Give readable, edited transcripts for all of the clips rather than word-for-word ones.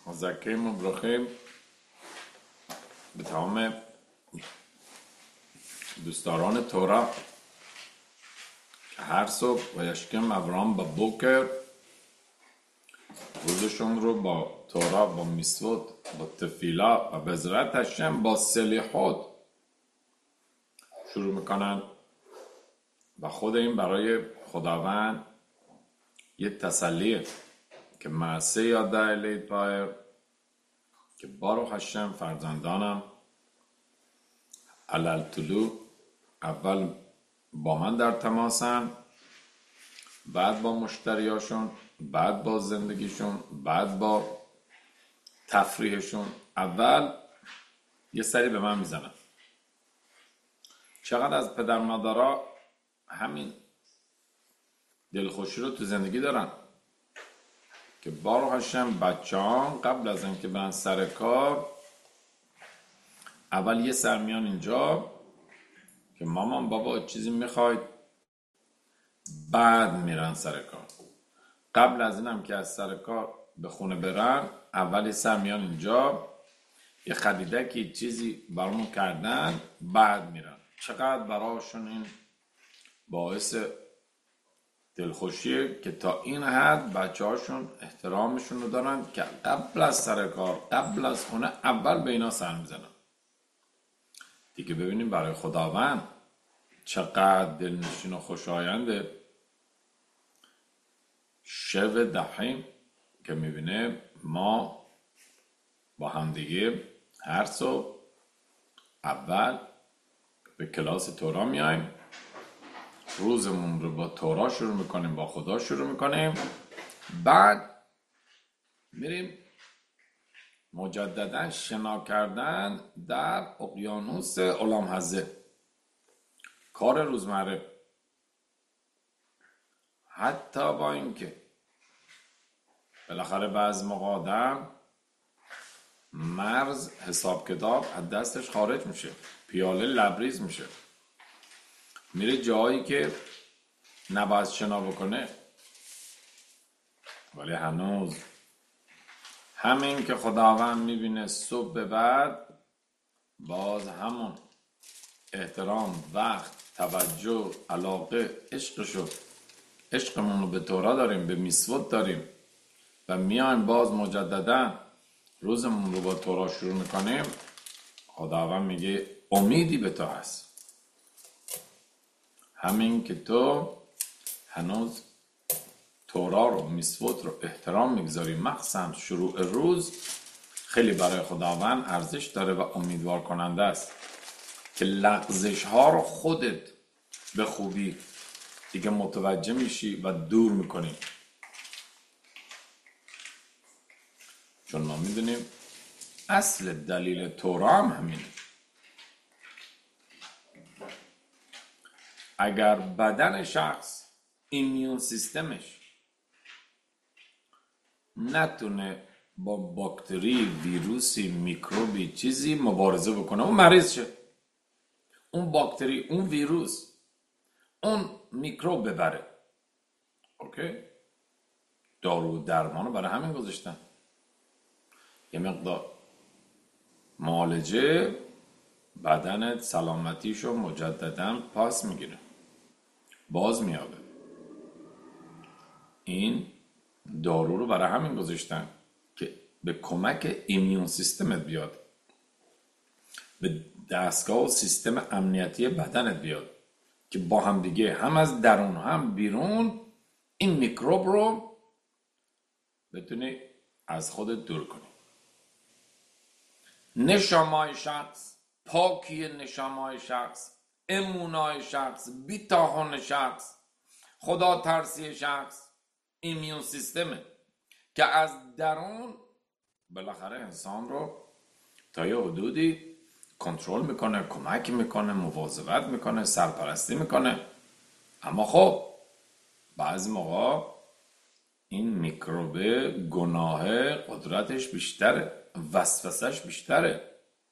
مزکیم و برخیم به تمام دوستداران تورا که هر صبح و یشکم ابرام با بوکر روزشون رو با تورا، با میسوت، با تفیلا و بذرت هشم با سلیحات شروع میکنن و خود این برای خداوند یه تسلیه که معصه یاده الید بایر که بارو هشم فرزندانم علل طلوع اول با من در تماسن، بعد با مشتریاشون، بعد با زندگیشون، بعد با تفریحشون. اول یه سری به من میزنن. چقدر از پدر مادرها همین دلخوشی رو تو زندگی دارن که بارو هشم بچه‌هان قبل از اینکه برن سر کار اول یه سر میان اینجا که مامان بابا چیزی میخواید، بعد میرن سر کار. قبل از اینم که از سر کار به خونه برن اول یه سر میان اینجا یه خریدکی چیزی برامون کردن، بعد میرن. چقدر براشون این باعث دلخوشیه که تا این حد بچه هاشون احترامشون رو دارن که قبل از سر کار، قبل از خونه اول به اینا سر میزنن. دیگه ببینیم برای خداوند چقدر دلنشین و خوشاینده شب دحیم که میبینه ما با همدیگه هر صبح اول به کلاس تورا میایم، روزمون رو با تورا شروع میکنیم، با خدا شروع میکنیم، بعد میریم مجددا شنا کردن در اقیانوس علام حزه، کار روزمره. حتی با اینکه بالاخره بعض موقع آدم مرز حساب کتاب از دستش خارج میشه، پیاله لبریز میشه، میره جایی که نباید شنا بکنه، ولی هنوز همین که خداوند میبینه صبح به بعد باز همون احترام، وقت، توجه، علاقه، عشقمون رو به تورا داریم، به میسوت داریم و میایم باز مجددا روزمون رو با تورا شروع میکنیم. خداوند میگه امیدی به تو هست. همین که تو هنوز تورا رو، میسوت رو احترام میگذاری، مخصوصا شروع روز، خیلی برای خداوند ارزش داره و امیدوار کننده است که لغزش ها رو خودت به خوبی دیگه متوجه میشی و دور میکنی. چون ما میدونیم اصل دلیل تورا هم همینه. اگر بدن شخص، ایمیون سیستمش نتونه با باکتری، ویروسی، میکروبی چیزی مبارزه بکنه، اون مریض شه. اون باکتری، اون ویروس، اون میکروب ببره. اوکی؟ دارو و درمانو برای همین گذاشتن. یه مقدار معالجه بدنت سلامتیشو مجددا پاس میگیره، باز میابه. این دارو رو برای همین گذاشتن که به کمک ایمیون سیستمت بیاد، به دستگاه و سیستم امنیتی بدنت بیاد که با هم دیگه هم از درون هم بیرون این میکروب رو بتونی از خودت دور کنی. نشامای شخص، پاکی نشامای شخص، امونای شخص، بیتاحون شخص، خدا ترسی شخص، ایمیون سیستمه که از درون بالاخره انسان رو تا یه حدودی کنترل میکنه، کمک میکنه، مواظبت میکنه، سرپرستی میکنه. اما خب بعضی موقع این میکروب گناه قدرتش بیشتره، وسوسش بیشتره.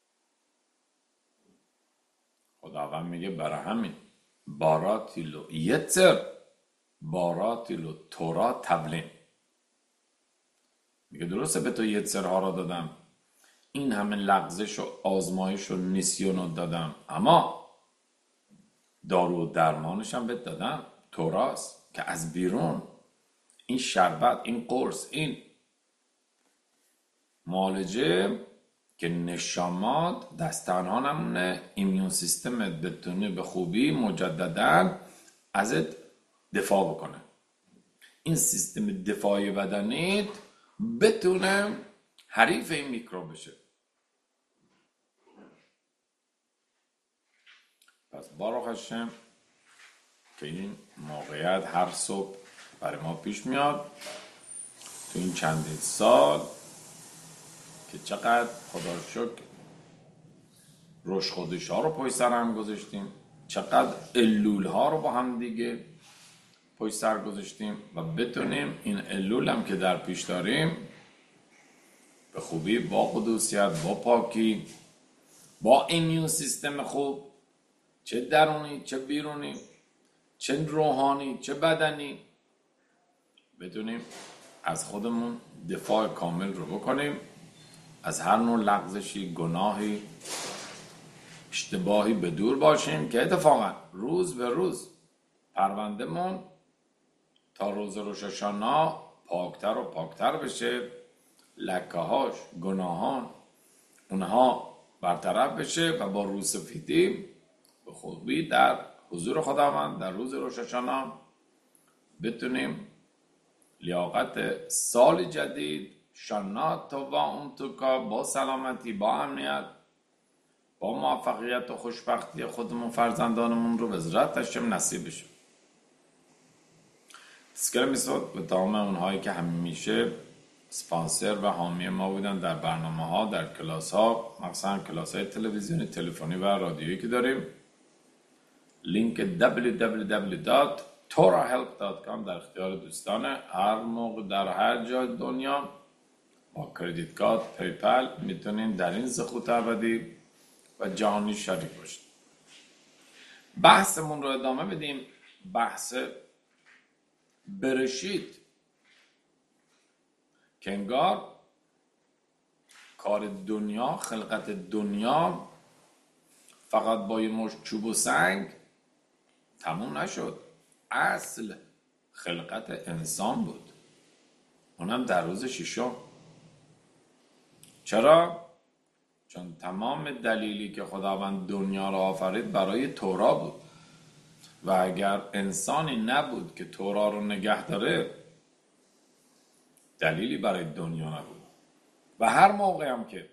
خداوند میگه برای همین باراتیلو یتر، باراتیلو تورا تبلین. میگه درسته به تو یتسرها را دادم، این همه لغزش و آزمایش و نیسیون رو دادم، اما دارو و درمانش هم بهت دادم، توراست که از بیرون این شربت، این قرص، این معالجه که نشامات دست تنها نمونه، ایمیون سیستمت بتونه به خوبی مجددا ازت دفاع بکنه، این سیستم دفاعی بدنیت بتونه حریف این میکروب بشه. پس بارو هشم که این موقعیت هر صبح برای ما پیش میاد تو این چندین سال که چقدر خدا رو شکر روش خودش ها رو پشت سر هم گذاشتیم، چقدر علول ها رو با هم دیگه پشت سر گذاشتیم و بتونیم این علول هم که در پیش داریم به خوبی با قدوسیت، با پاکی، با ایمیون سیستم خوب، چه درونی چه بیرونی، چه روحانی چه بدنی، بتونیم از خودمون دفاع کامل رو بکنیم، از هر نوع لغزشی، گناهی، اشتباهی به دور باشیم که اتفاقا روز به روز پرونده‌مون تا روز روش هاشانا پاکتر و پاکتر بشه، لکه‌هاش، گناهان اونها برطرف بشه و با روسفیدی به خوبی در حضور خداوند در روز روش هاشانا بتونیم لیاقت سال جدید شانات و اون توکا با سلامتی، با امنیت، با موفقیت و خوشبختی خودمون، فرزندانمون رو به ذات هشم نصیب بشه. تسکر میسود به تمام اونهایی که همیشه سپانسر و حامی ما بودن در برنامه ها، در کلاس ها، مثلا کلاس های تلویزیونی، تلفنی و رادیویی که داریم. لینک www.torahelp.com در اختیار دوستانه. هر موقع در هر جای دنیا با کردیت کارت، پیپل میتونین در این زخوت ابدی و جهانی شریک باشید. بحثمون رو ادامه بدیم. بحث برشید که انگار کار دنیا، خلقت دنیا فقط با یه مشت چوب و سنگ تموم نشد. اصل خلقت انسان بود، اونم در روز ششم. چرا؟ چون تمام دلیلی که خداوند دنیا را آفرید برای تورا بود و اگر انسانی نبود که تورا رو نگه داره دلیلی برای دنیا نبود. و هر موقع هم که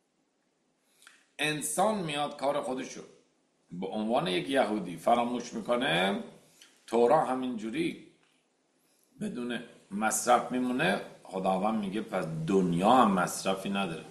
انسان میاد کار خودشو به عنوان یک یهودی فراموش میکنه، تورا همینجوری بدون مصرف میمونه. خداوند میگه پس دنیا هم مصرفی نداره.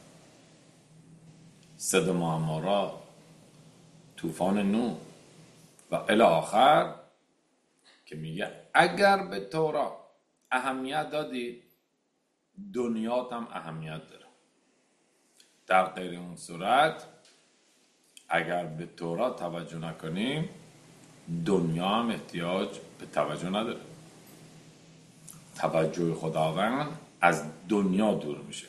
سدوم و عمورا، طوفان نوح و الی آخر که میگه اگر به تورا اهمیت دادی دنیات هم اهمیت داره. در غیر اون صورت اگر به تورا توجه نکنیم دنیا هم احتیاج به توجه نداره. توجه خداوند از دنیا دور میشه.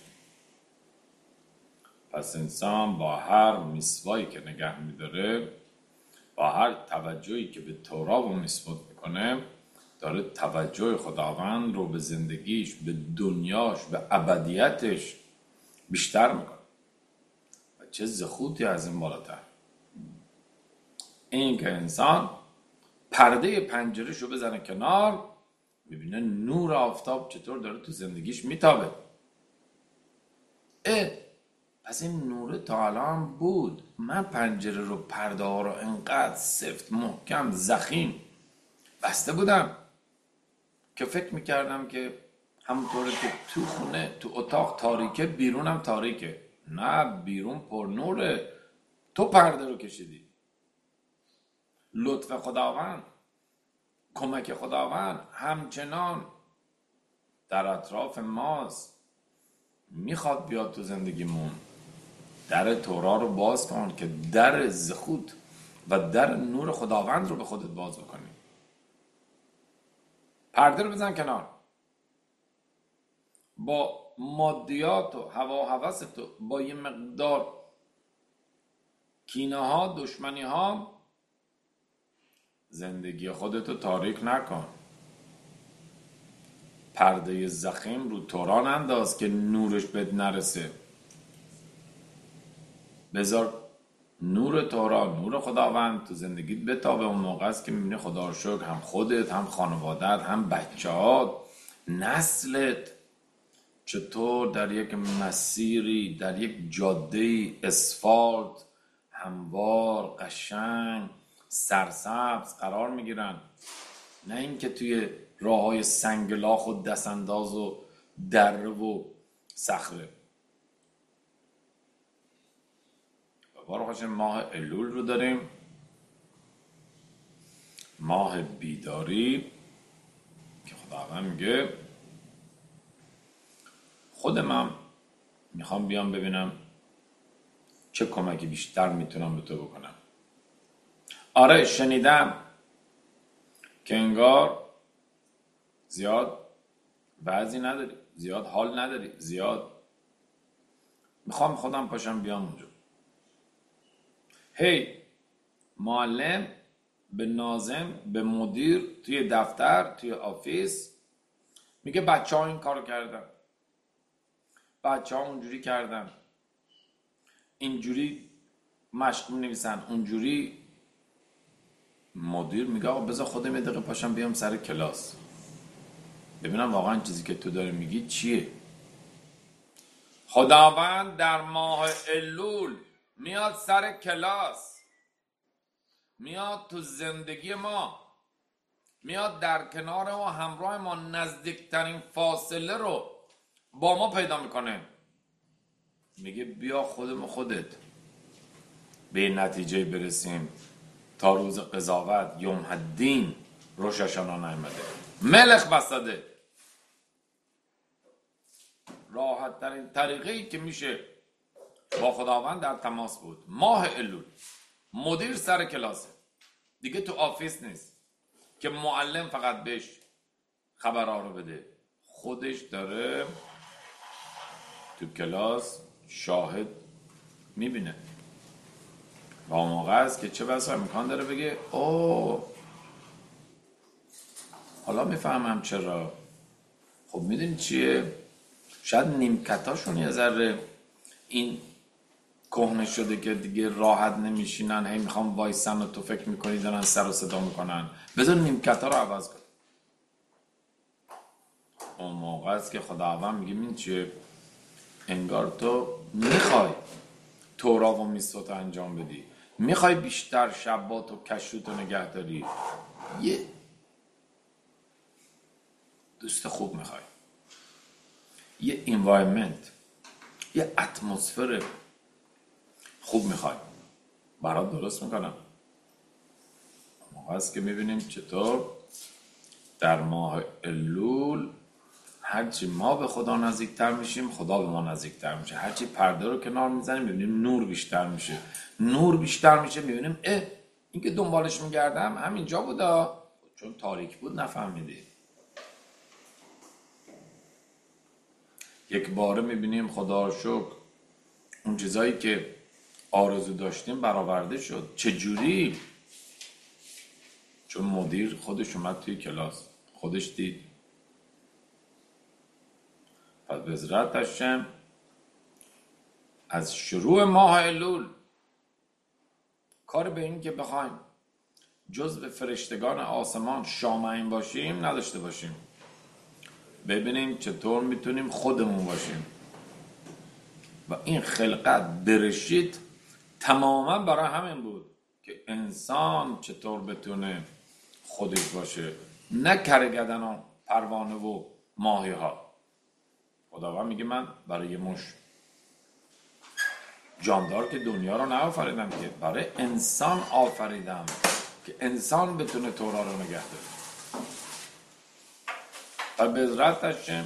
پس انسان با هر میسوایی که نگه میداره، با هر توجهی که به تورا و میسوات میکنه، داره توجه خداوند رو به زندگیش، به دنیاش، به ابدیتش بیشتر میکنه. و چه زخوتی از این بالاتر این که انسان پرده پنجره‌ش رو بزنه کنار، میبینه نور آفتاب چطور داره تو زندگیش میتابه. پس این نور تا الان بود، من پنجره رو، پرده ها رو انقدر سفت، محکم، ضخیم بسته بودم که فکر میکردم که همونطوره که تو خونه، تو اتاق تاریکه، بیرونم تاریکه. نه، بیرون پر نوره. تو پرده رو کشیدی. لطف خداوند، کمک خداوند همچنان در اطراف ماست، میخواد بیاد تو زندگیمون. در تورا رو باز کن که در زخوت و در نور خداوند رو به خودت باز بکنی. پرده رو بزن کنار. با مادیات و هوا و هوس تو، با یه مقدار کینه ها، دشمنی ها، زندگی خودتو تاریک نکن. پرده ضخیم رو توران انداز که نورش بهت نرسه. بذار نور توران، نور خداوند تو زندگیت بتابه. اون موقع است که میبینی خدا رو شکر هم خودت، هم خانوادت، هم بچه‌هات، نسلت چطور در یک مسیری، در یک جاده اسفالت هموار، قشنگ، سرسبز قرار میگیرن، نه اینکه توی راههای سنگلاخ و دستانداز و دره و صخره. بارو ماه الول رو داریم، ماه بیداری که خداوند میگه خودم میخوام بیام ببینم چه کمکی بیشتر میتونم به تو بکنم. آره شنیدم که انگار زیاد بعضی نداری، زیاد حال نداری، زیاد میخوام خودم پاشم بیام اونجا. هی معلم به ناظم، به مدیر توی دفتر، توی آفیس میگه بچه ها این کارو کردن، بچه ها اونجوری کردن، اینجوری مشق می‌نویسن، اونجوری. مدیر میگه آقا بذار خودم یه دقیقه پاشم بیام سر کلاس ببینم واقعا چیزی که تو داری میگی چیه. خداوند در ماه الول میاد سر کلاس، میاد تو زندگی ما، میاد در کنار ما، همراه ما، نزدیکترین فاصله رو با ما پیدا میکنه. میگه بیا خودت به نتیجه برسیم تا روز قضاوت، یوم الدین، روش هاشانا نیامده، ملخ بساده. راحت ترین طریقی که میشه با خداوند در تماس بود ماه الول. مدیر سر کلاسه دیگه، تو آفیس نیست که معلم فقط بهش خبرها رو بده، خودش داره تو کلاس شاهد میبینه. و اون موقع است که چه بسا امکان داره بگه اوه حالا میفهمم چرا. خب میدونی چیه؟ شاید نیمکتاشون یه ذره این کهنه شده که دیگه راحت نمیشینن، هی میخوام وایسن و تو فکر میکنی دارن سر و صدا میکنن. بذار نیمکتا رو عوض کن. اون موقع است که خداوند میگه این چیه؟ انگار تو میخوای تورا و میسوت انجام بدی، میخوای بیشتر شبات و کشوت و نگه داری، یه دوست خوب میخوای، یه انوایرمنت، یه اتمسفر خوب میخوای، برات درست میکنم. موقع است که میبینیم چطور در ماه الول هرچی ما به خدا نزدیکتر میشیم خدا به ما نزدیکتر میشه. هرچی پرده رو کنار میزنیم میبینیم نور بیشتر میشه، نور بیشتر میشه میبینیم این که دنبالش میگردم همینجا بودا، چون تاریک بود نفهمیدی. یک باره میبینیم خدا رو شکر اون چیزایی که آرزو داشتیم برآورده شد. چجوری؟ چون مدیر خودش اومد توی کلاس، خودش دید. پس بذرت هشم از شروع ماه الول کار به این که بخوایم جزو فرشتگان آسمان شامعین باشیم نداشته باشیم. ببینیم چطور میتونیم خودمون باشیم. و این خلقت برشید تماما برای همین بود که انسان چطور بتونه خودش باشه، نه کرگدن و پروانه و ماهی ها. خداوند میگه من برای مش جاندار که دنیا رو نآفریدم، که برای انسان آفریدم که انسان بتونه تورا رو نگه داره. و به عزت هشم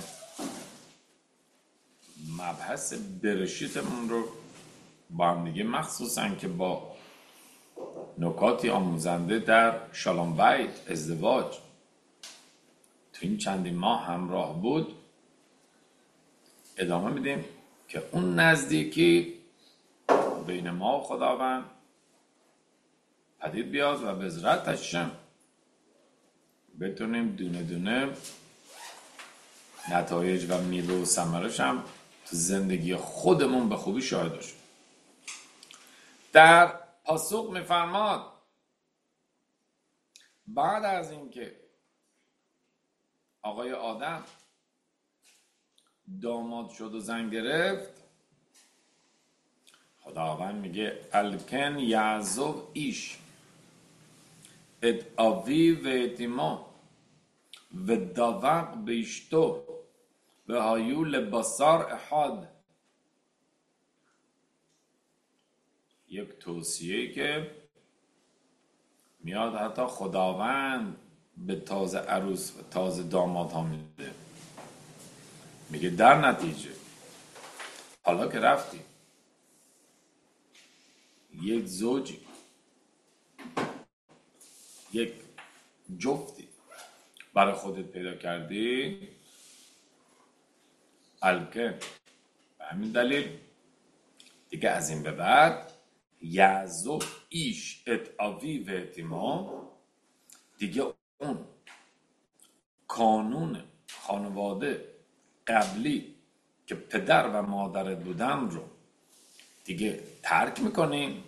مبحث برشیتمون رو با هم دیگه، مخصوصا که با نکاتی آموزنده در شالام بیت، ازدواج، تو این چندین ماه همراه بود، ادامه میدیم که اون نزدیکی بین ما و خداوند پدید بیاد و به عزت هشم بتونیم دونه دونه نتایج و میوه و ثمرش هم تو زندگی خودمون به خوبی شاهد باشیم. در پاسخ میفرماد بعد از اینکه آقای آدم داماد شد و زن گرفت، خداوند میگه الکن یعزو ایش ات آوی و اتیما و داوق بیشتو و هایول بسار احاد. یک توصیه که میاد حتی خداوند به تازه عروس و تازه داماد ها میده. میگه در نتیجه حالا که رفتی یک زوجی، یک جفتی برای خودت پیدا کردی، الکن به همین دلیل دیگه از این به بعد یعزو ایش ات آوی و اتیما، دیگه اون کانون خانواده قبلی که پدر و مادرت بودن رو دیگه ترک میکنیم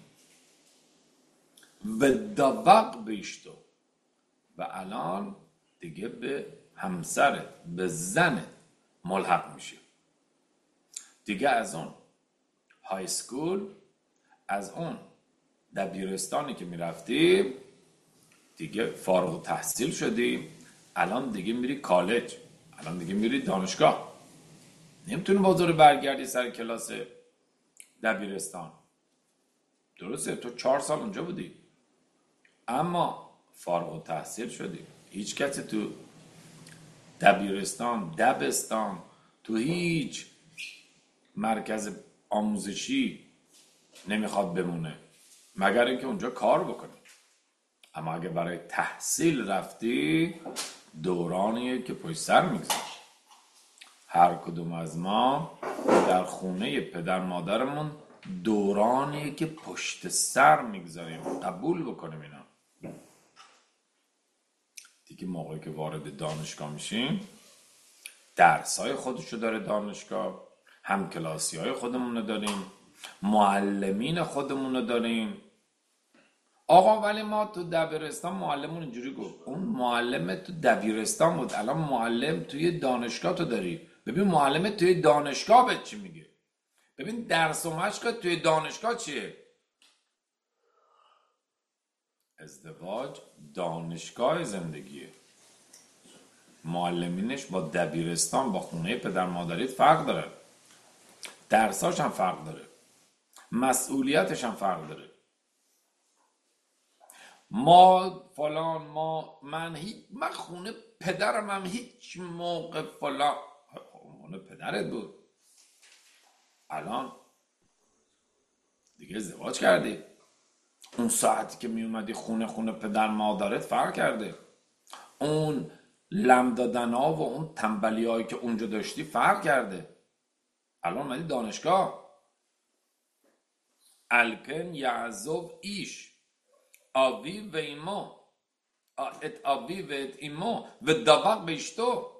و داوق بیشتو و الان دیگه به همسرت، به زنت ملحق میشه. دیگه از اون های سکول، از اون دبیرستانی که میرفتی دیگه فارغ التحصیل شدی، الان دیگه میری کالج، الان دیگه میری دانشگاه. نمیتونی بازور برگردی سر کلاس دبیرستان. درسته تو 4 سال اونجا بودی اما فارغ التحصیل شدی. هیچ کسی تو دبیرستان، دبستان، تو هیچ مرکز آموزشی نمیخواد بمونه مگر اینکه اونجا کار بکنی. اما اگه برای تحصیل رفتی دورانیه که پشت سر میگذاری. هر کدوم از ما در خونه پدر مادرمون دورانیه که پشت سر میگذاریم. قبول بکنیم اینا. دیگه موقعی که وارد دانشگاه میشیم درسای خودشو داره دانشگاه، هم کلاسی های خودمونو داریم، معلمین خودمونو داریم. آقا ولی ما تو دبیرستان معلمون اینجوری گفت. اون معلم تو دبیرستان بود، الان معلم توی دانشگاه تو داری. ببین معلم توی دانشگاه به چی میگه، ببین درس و مشق توی دانشگاه چیه. ازدواج دانشگاه زندگیه. معلمینش با دبیرستان، با خونه پدر مادریت فرق داره، درساش هم فرق داره، مسئولیتش هم فرق داره. ما فلان، من خونه پدرم هم هیچ موقع فلان. خونه پدرت بود، الان دیگه ازدواج کردی. اون ساعتی که می اومدی خونه پدر مادرت فرق کرده. اون لم دادن ها و اون تنبلی هایی که اونجا داشتی فرق کرده. الان اومدی دانشگاه. الکن یعزو ایش آوی و ایمو ات آوی و ات ایمو و داوق بیشتو.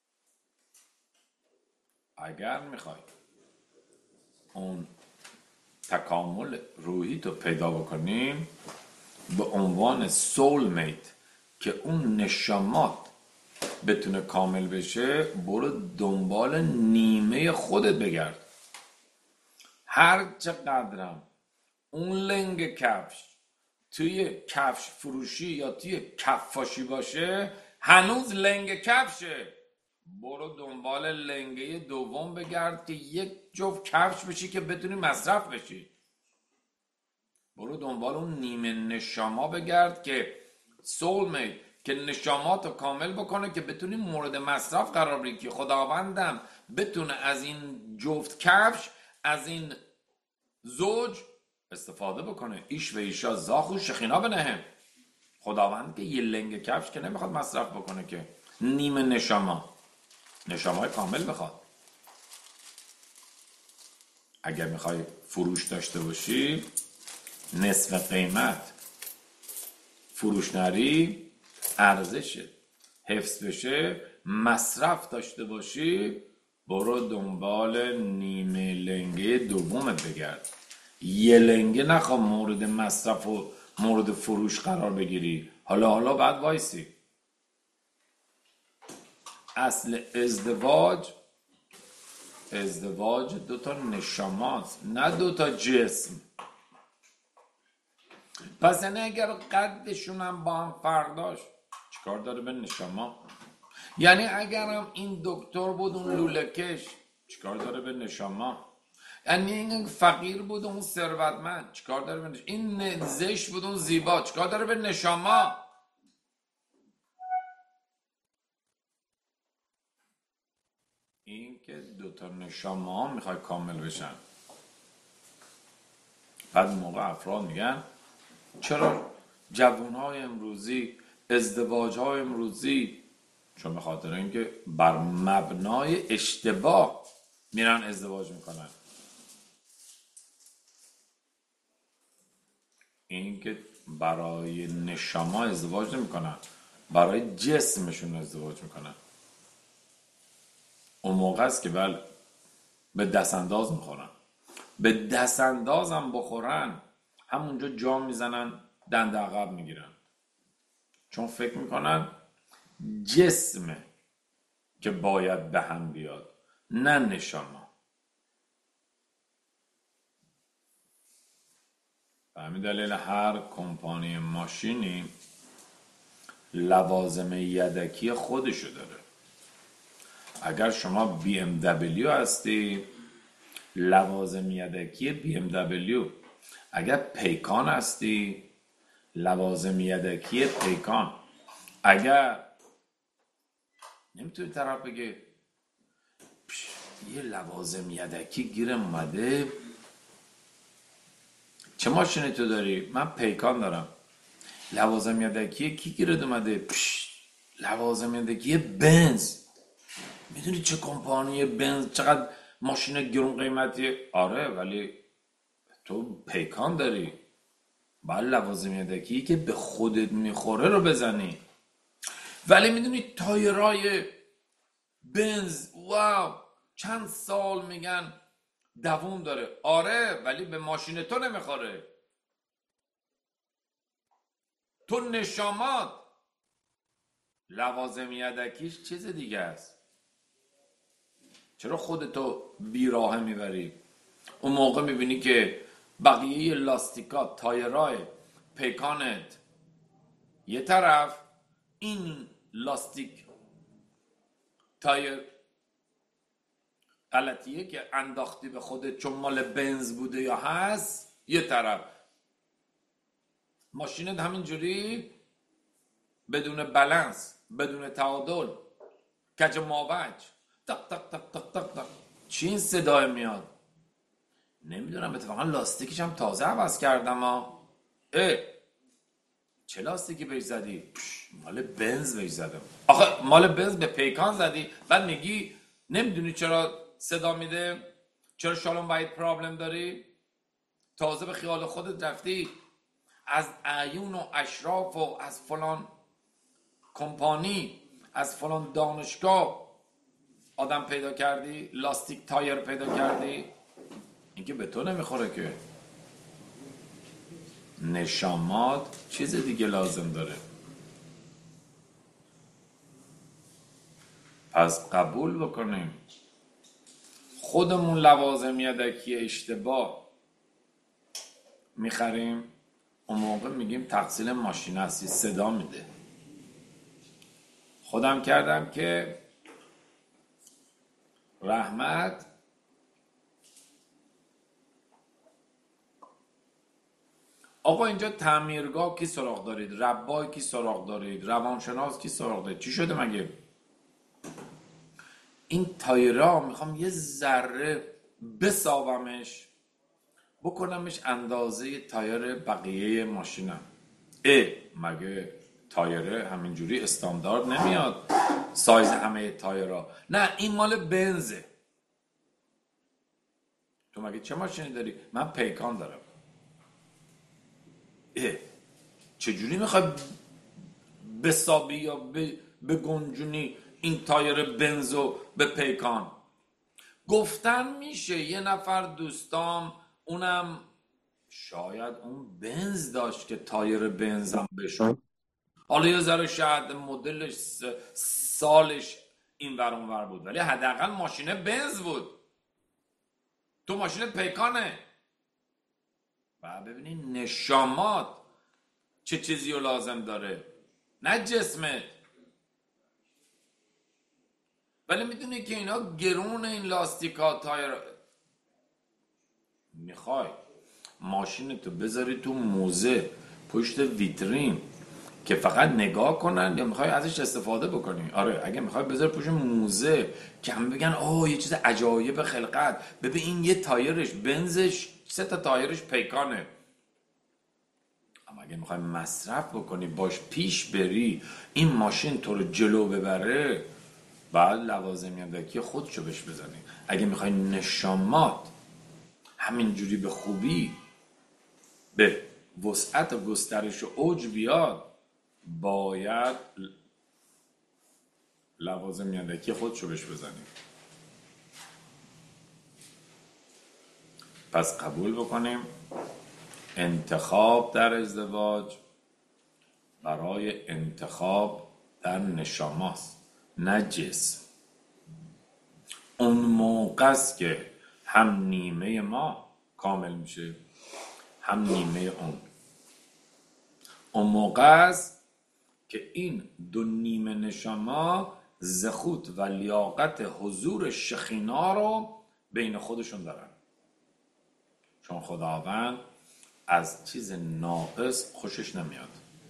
اگر میخوای اون تکامل روحی تو پیدا بکنیم به عنوان سول میت که اون نشامات بتونه کامل بشه، برو دنبال نیمه خودت بگرد. هر چقدرم اون لنگ کفش توی کفش فروشی یا توی کفاشی باشه هنوز لنگ کفشه. برو دنبال لنگه دوم بگرد که یک جفت کفش بشی که بتونی مصرف بشی. برو دنبال اون نیمه نشاما بگرد که سول میت، که نشامات رو کامل بکنه که بتونی مورد مصرف قرار بگیری، که خداوندم بتونه از این جفت کفش، از این زوج استفاده بکنه. ایش و ایشا زاخو شخینا بنهم. خداوند که یه لنگ کفش که نمیخواد مصرف بکنه، که نیمه نشامای کامل بخواد. اگر میخوای فروش داشته باشی نصف قیمت فروش نری، ارزش حفظ بشه، مصرف داشته باشی، برو دنبال نیمه لنگه دومت بگرد. یه لنگه نخوا مورد مصرف و مورد فروش قرار بگیری. حالا بعد وایسی. اصل ازدواج دوتا نشاماست، نه دوتا جسم. پس یعنی اگر قدشون هم با هم فرق داشت چیکار داره به نشاما؟ یعنی اگرم این دکتر بود اون لوله‌کش چیکار داره به نشاما؟ یعنی این فقیر بود اون ثروتمند چیکار داره به نشاما؟ این زشت بود اون زیبا چیکار داره به نشاما؟ این که دوتا نشاما میخوای کامل بشن. بعد موقع افراد میگن چرا جوانهای امروزی ازدواجهای امروزی؟ چون به خاطر اینکه بر مبنای اشتباه میرن ازدواج میکنن. این که برای نشما ازدواج نمیکنن، برای جسمشون ازدواج میکنن. اون موقع است که بله به دست انداز میخورن. به دست اندازم بخورن همونجا جام میزنن، دنده عقب میگیرن، چون فکر میکنن جسمه که باید به هم بیاد، نه نشما. به همین دلیل هر کمپانی ماشینی لوازم یدکی خودشو داره. اگر شما BMW هستی لوازم یدکی BMW، اگر پیکان هستی لوازم یدکی پیکان. اگر نمیتونی طرف بگه یه لوازم یدکی گیرم اومده، چه ماشینی تو داری؟ من پیکان دارم. لوازم یدکی کی گیرت اومده؟ لوازم یدکی بنز. میدونی چه کمپانی بنز چقدر ماشین گرون قیمتیه؟ آره ولی تو پیکان داری، باید لوازم یدکی که به خودت میخوره رو بزنی. ولی میدونی تایرای بنز واو چند سال میگن دووم داره. آره ولی به ماشین تو نمیخوره. تو نشامات لوازم یدکیش چیز دیگه است. چرا خودتو بیراهه میبری؟ اون موقع میبینی که بقیه لاستیکات تایرای پیکانت یه طرف، این لاستیک تایر غلطیه که انداختی به خودت چون مال بنز بوده یا هست یه طرف. ماشینت همینجوری بدون بالانس، بدون تعادل، کج ماوج، تق تق تق تق تق تق. چی این صدای میاد؟ نمیدونم، اتفاقا لاستیکش هم تازه عوض کردم ها. چه لاستیکی بهش زدی؟ مال بنز بهش زدم. آخه مال بنز به پیکان زدی بعد میگی نمیدونی چرا صدا میده؟ چرا شالون باید پرابلم داری؟ تازه به خیال خودت رفتی از اعیون و اشراف و از فلان کمپانی از فلان دانشگاه آدم پیدا کردی، لاستیک تایر پیدا کردی. این که به تو نمیخوره که. نشامات چیز دیگه لازم داره. پس قبول بکنیم خودمون لوازم یدکی اشتباه میخریم، اون موقع میگیم تقصیر ماشین هستی، صدا میده. خودم کردم که رحمت آقا اینجا تعمیرگاه کی سراغ دارید؟ ربای کی سراغ دارید؟ روانشناس کی سراغ دارید؟ چی شده مگه؟ این تایرها میخوام یه ذره بساومش بکنمش اندازه تایر بقیه ماشینم. مگه تایره همینجوری استاندارد نمیاد سایز همه تایرها؟ نه این مال بنزه. تو مگه چه ماشینی داری؟ من پیکان دارم. چجوری میخوای بسابی یا بگنجونی این تایر بنزو به پیکان؟ گفتن میشه یه نفر دوستام اونم شاید اون بنز داشت که تایر بنزم بشون، حالا یه ذره شاید مدلش سالش این ور اون ور بود، ولی حداقل ماشین بنز بود. تو ماشین پیکانه. و ببینید نشامات چه چیزی رو لازم داره، نه جسمت. ولی میدونی که اینا گرون، این لاستیکا تایر. میخوای ماشینتو بذاری تو موزه پشت ویترین که فقط نگاه کنن، یا میخوای ازش استفاده بکنی؟ آره، اگه میخوای بذاری پشت موزه که هم بگن اوه یه چیز عجایب خلقت، ببین این یه تایرش بنزش 3 تا تایرش پیکانه. اما اگه میخوای مصرف بکنی، باش پیش بری، این ماشین تو رو جلو ببره، بعد لوازم یدکی خودشو بهش بزنی. اگه میخوای نشامات همینجوری به خوبی به وسعت و گسترش و اوج بیاد، باید لوازم یدکی خودشو بهش بزنی. پس قبول بکنیم انتخاب در ازدواج برای انتخاب در نشاماست، نه جسم. اون موقع است که هم نیمه ما کامل میشه، هم نیمه اون موقع است که این 2 نیمه نشاما زخوت و لیاقت حضور شخینا رو بین خودشون دارن. چون خداوند از چیز ناقص خوشش نمیاد،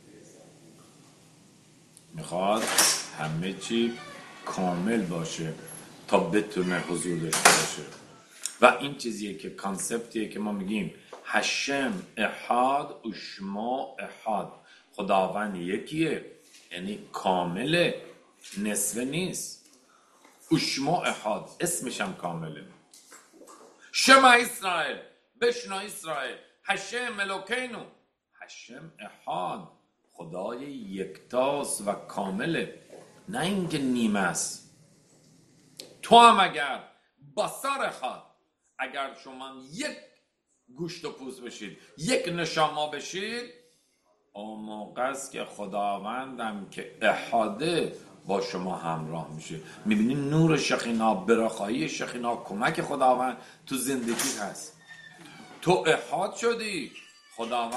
میخواد همه چی کامل باشه تا بتونه حضور داشته باشه. و این چیزیه که کانسپتیه که ما میگیم هشم احاد و شما احاد. خداوند یکیه، یعنی کامله، نصفه نیست. اشما احاد، اسمش هم کامله. شما اسرائیل، بشنو اسرائیل، هشم الوکینو. هشم احاد، خدای یکتاست و کامله، نه اینکه نیمه است. تو هم اگر بسار احاد، اگر شما یک گوشت و پوست بشید، یک نشاما بشید، اون موقع است که خداوندم که احاده با شما همراه میشه. میبینی نور شخینا، براخایی شخینا، کمک خداوند تو زندگی هست. تو احاد شدی، خداوند